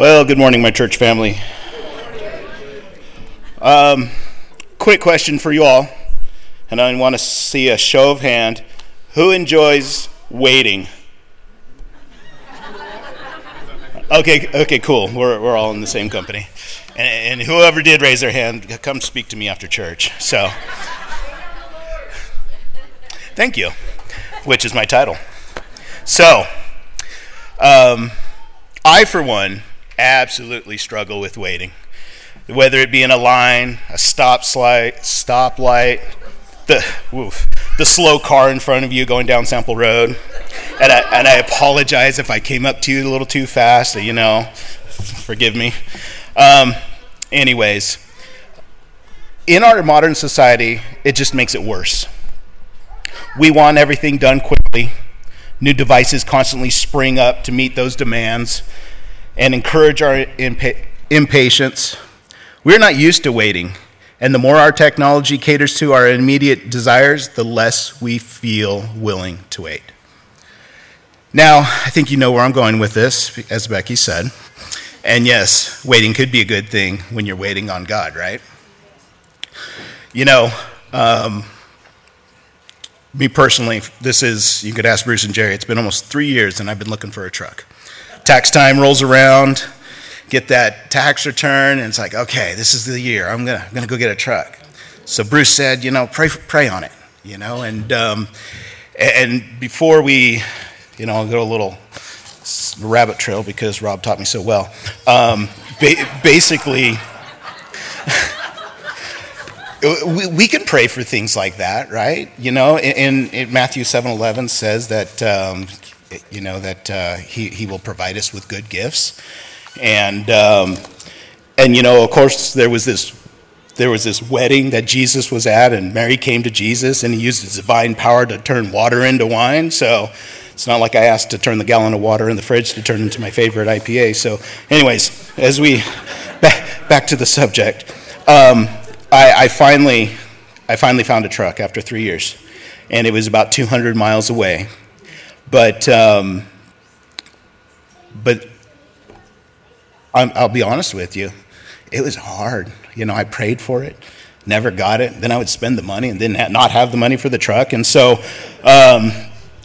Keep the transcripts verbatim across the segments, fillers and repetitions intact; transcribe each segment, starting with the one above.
Well, good morning, my church family. Um, quick question for you all, and I want to see a show of hand. Who enjoys waiting? Okay, okay, cool. We're we're all in the same company, and, and whoever did raise their hand, come speak to me after church. So, thank you, which is my title. So, um, I for one. absolutely struggle with waiting, whether it be in a line, a stop light, stoplight, the woof, the slow car in front of you going down Sample Road, and I and I apologize if I came up to you a little too fast. You know, forgive me. Um, anyways, in our modern society, it just makes it worse. We want everything done quickly. New devices constantly spring up to meet those demands and encourage our impa- impatience. We're not used to waiting, and the more our technology caters to our immediate desires, the less we feel willing to wait. Now, I think you know where I'm going with this, as Becky said. And yes, waiting could be a good thing when you're waiting on God, right? You know, um, me personally, this is, you could ask Bruce and Jerry, it's been almost three years and I've been looking for a truck. Tax time rolls around, get that tax return, and it's like, okay, this is the year. I'm gonna I'm gonna go get a truck. So Bruce said, you know, pray pray on it, you know, and um, and before we, you know, I'll go a little rabbit trail because Rob taught me so well. Um, ba- basically, we, we can pray for things like that, right? You know, in, in Matthew seven eleven says that. Um, you know, that uh, he, he will provide us with good gifts. And, um, and you know, of course, there was this there was this wedding that Jesus was at, and Mary came to Jesus, and he used his divine power to turn water into wine. So it's not like I asked to turn the gallon of water in the fridge to turn into my favorite I P A. So anyways, as we, back, back to the subject, um, I, I finally I finally found a truck after three years, and it was about two hundred miles away. But, um, but I'm, I'll be honest with you, it was hard. You know, I prayed for it, never got it. Then I would spend the money and then ha- not have the money for the truck. And so um,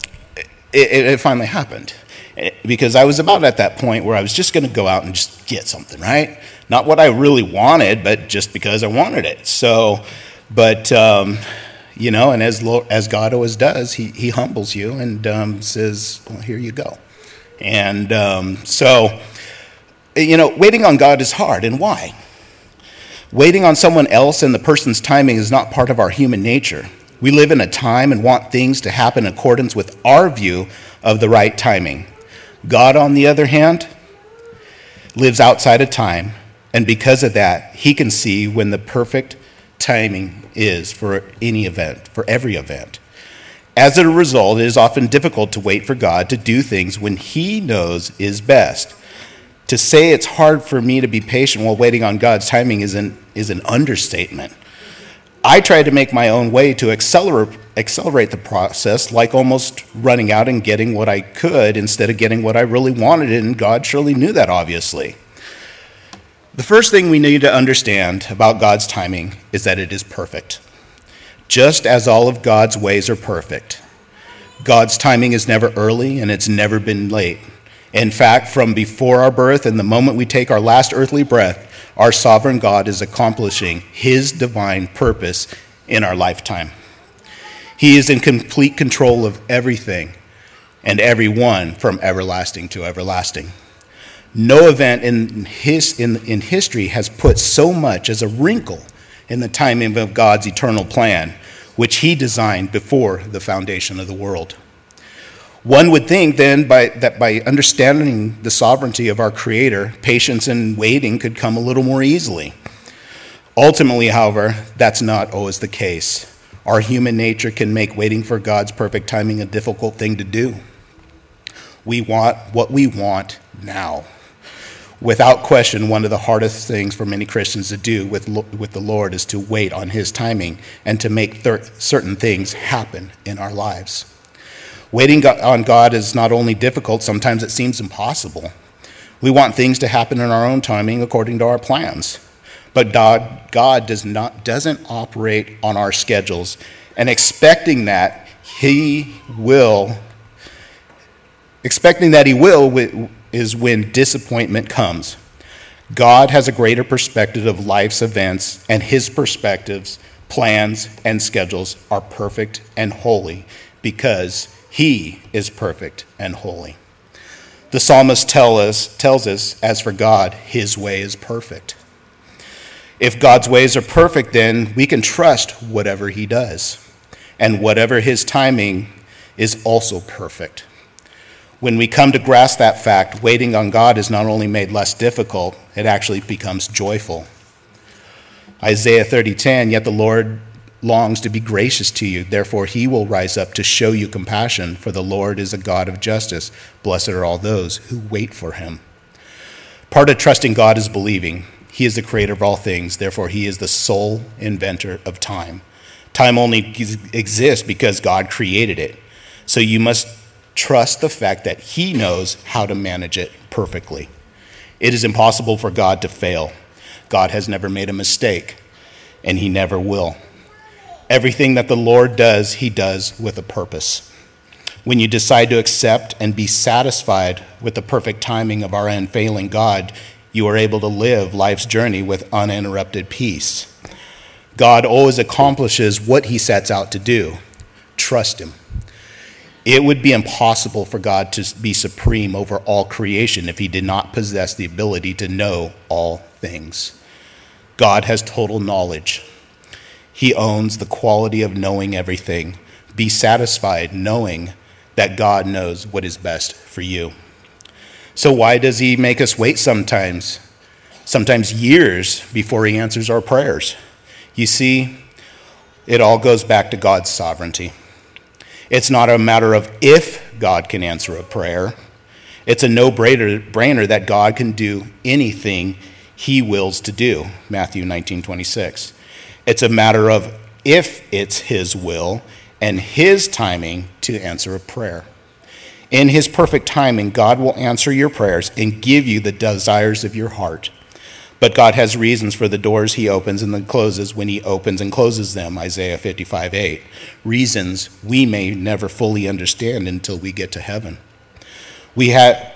it, it finally happened. Because I was about at that point where I was just going to go out and just get something, right? Not what I really wanted, but just because I wanted it. So, but... Um, You know, and as as God always does, he, he humbles you and um, says, well, here you go. And um, so, you know, waiting on God is hard. And why? Waiting on someone else and the person's timing is not part of our human nature. We live in a time and want things to happen in accordance with our view of the right timing. God, on the other hand, lives outside of time. And because of that, he can see when the perfect timing is for any event, for every event. As a result, it is often difficult to wait for God to do things when he knows is best. To say it's hard for me to be patient while waiting on God's timing is an, is an understatement. I tried to make my own way to accelerate, accelerate the process, like almost running out and getting what I could instead of getting what I really wanted, and God surely knew that, obviously. The first thing we need to understand about God's timing is that it is perfect. Just as all of God's ways are perfect. God's timing is never early and it's never been late. In fact, from before our birth and the moment we take our last earthly breath, our sovereign God is accomplishing his divine purpose in our lifetime. He is in complete control of everything and everyone from everlasting to everlasting. No event in his in, in history has put so much as a wrinkle in the timing of God's eternal plan, which he designed before the foundation of the world. One would think then by, that by understanding the sovereignty of our Creator, patience and waiting could come a little more easily. Ultimately, however, that's not always the case. Our human nature can make waiting for God's perfect timing a difficult thing to do. We want what we want now. Without question, one of the hardest things for many Christians to do with, with the Lord is to wait on his timing and to make thir- certain things happen in our lives. Waiting on God is not only difficult, sometimes it seems impossible. We want things to happen in our own timing according to our plans. But God, God does not, doesn't operate on our schedules, and expecting that he will, expecting that he will is when disappointment comes. God has a greater perspective of life's events, and his perspectives, plans, and schedules are perfect and holy because he is perfect and holy. The psalmist tell us, tells us, as for God, his way is perfect. If God's ways are perfect, then we can trust whatever he does, and whatever his timing is also perfect. When we come to grasp that fact, waiting on God is not only made less difficult, it actually becomes joyful. Isaiah thirty ten, yet the Lord longs to be gracious to you, therefore he will rise up to show you compassion, for the Lord is a God of justice. Blessed are all those who wait for him. Part of trusting God is believing. He is the creator of all things, therefore he is the sole inventor of time. Time only exists because God created it. So you must trust the fact that he knows how to manage it perfectly. It is impossible for God to fail. God has never made a mistake, and he never will. Everything that the Lord does, he does with a purpose. When you decide to accept and be satisfied with the perfect timing of our unfailing God, you are able to live life's journey with uninterrupted peace. God always accomplishes what he sets out to do. Trust him. It would be impossible for God to be supreme over all creation if he did not possess the ability to know all things. God has total knowledge. He owns the quality of knowing everything. Be satisfied knowing that God knows what is best for you. So why does he make us wait sometimes, sometimes years before he answers our prayers? You see, it all goes back to God's sovereignty. It's not a matter of if God can answer a prayer. It's a no-brainer that God can do anything he wills to do, Matthew nineteen twenty-six. It's a matter of if it's his will and his timing to answer a prayer. In his perfect timing, God will answer your prayers and give you the desires of your heart. But God has reasons for the doors he opens and then closes when he opens and closes them, Isaiah fifty-five eight. Reasons we may never fully understand until we get to heaven. We have,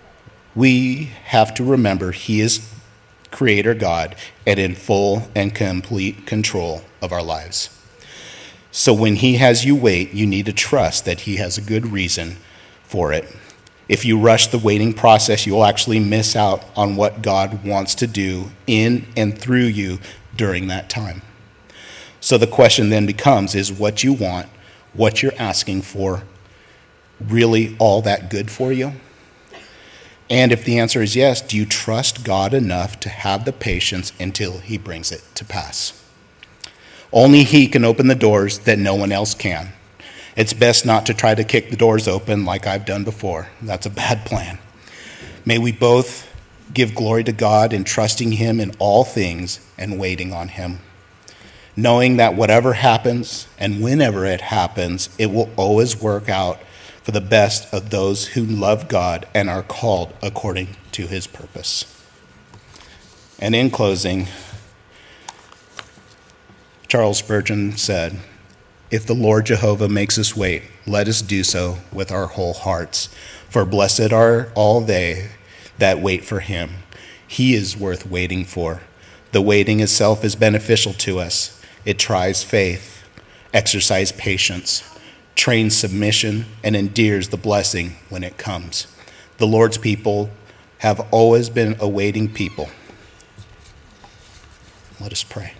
we have to remember he is Creator God and in full and complete control of our lives. So when he has you wait, you need to trust that he has a good reason for it. If you rush the waiting process, you'll actually miss out on what God wants to do in and through you during that time. So the question then becomes, is what you want, what you're asking for, really all that good for you? And if the answer is yes, do you trust God enough to have the patience until he brings it to pass? Only he can open the doors that no one else can. It's best not to try to kick the doors open like I've done before. That's a bad plan. May we both give glory to God in trusting him in all things and waiting on him, knowing that whatever happens and whenever it happens, it will always work out for the best of those who love God and are called according to his purpose. And in closing, Charles Spurgeon said, "If the Lord Jehovah makes us wait, let us do so with our whole hearts. For blessed are all they that wait for him. He is worth waiting for. The waiting itself is beneficial to us. It tries faith, exercises patience, trains submission, and endears the blessing when it comes." The Lord's people have always been a waiting people. Let us pray.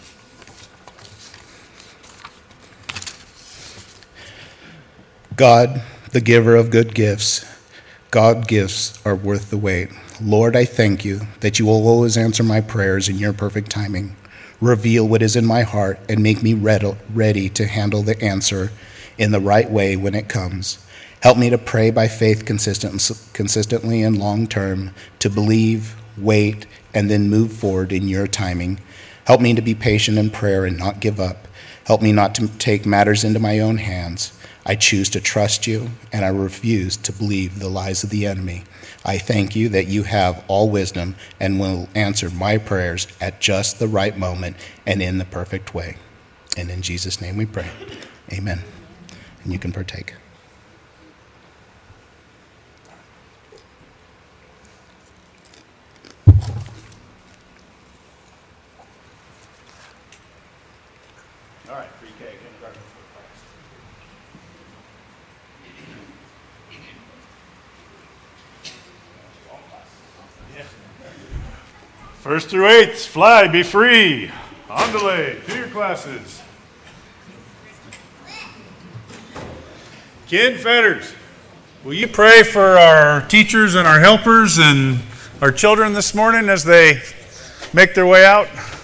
God, the giver of good gifts, God gifts are worth the wait. Lord, I thank you that you will always answer my prayers in your perfect timing. Reveal what is in my heart and make me ready to handle the answer in the right way when it comes. Help me to pray by faith consistent, consistently and long term, to believe, wait, and then move forward in your timing. Help me to be patient in prayer and not give up. Help me not to take matters into my own hands. I choose to trust you, and I refuse to believe the lies of the enemy. I thank you that you have all wisdom and will answer my prayers at just the right moment and in the perfect way. And in Jesus' name we pray. Amen. And you can partake. All right, pre-K, kindergarten. First through eighths, fly, be free. On delay, to your classes. Ken Fetters, will you pray for our teachers and our helpers and our children this morning as they make their way out?